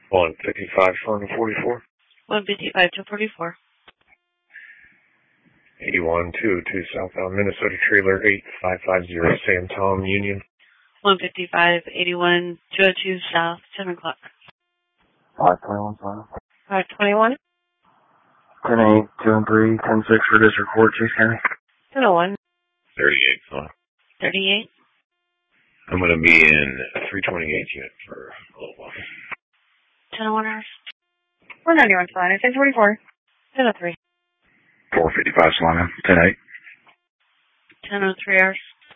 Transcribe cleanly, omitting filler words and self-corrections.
155 Solana 44. 155 to 44. 81-202 southbound Minnesota trailer 8550 Sam Tom Union. 155, 81, 202 south, 7 o'clock. 521 Solana. 521. 10-8, 2 and 3, 10-6 for District Court, Chase County. 1001. 38 Solana. 38. I'm going to be in 328 unit for a little while. 1001 hours. 191 Solana, 1044. 1003. 455 Solana, 10-8. 1003 hours.